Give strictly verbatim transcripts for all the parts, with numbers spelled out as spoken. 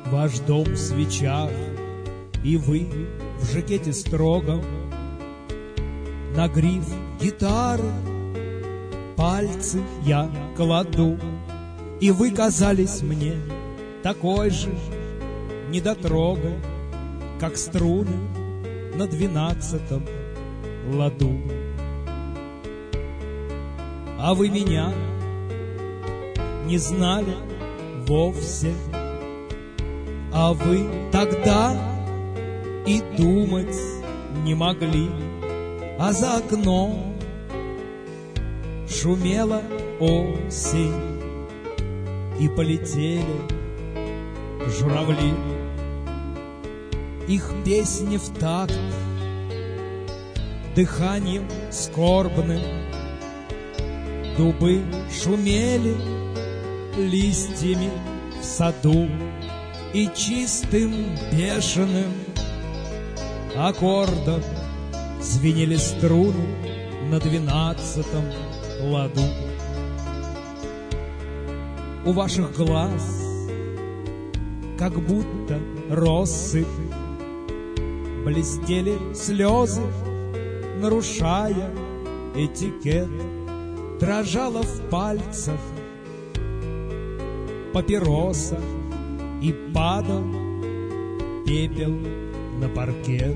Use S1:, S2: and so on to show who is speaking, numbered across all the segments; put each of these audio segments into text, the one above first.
S1: Ваш дом в свечах, и вы в жакете строгом. На гриф гитары пальцы я кладу, и вы казались мне такой же недотрогой, как струны на двенадцатом ладу. А вы меня не знали вовсе, а вы тогда и думать не могли. А за окном шумела осень, и полетели журавли. Их песни в такт дыханием скорбным, дубы шумели листьями в саду, и чистым бешеным аккордом звенели струны на двенадцатом ладу. У ваших глаз как будто россыпь блестели слезы, нарушая этикет. Дрожала в пальцах папироса, и падал пепел на паркет.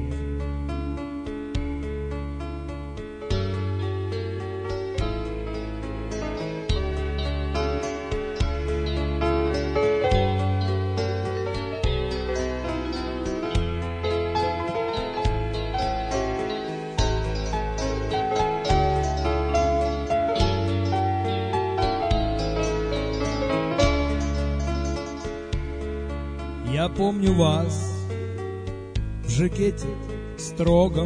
S1: Я помню вас в жакете строгом,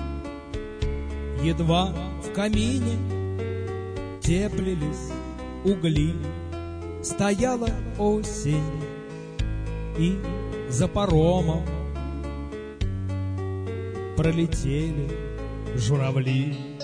S1: едва в камине теплились угли. Стояла осень, и за паромом пролетели журавли.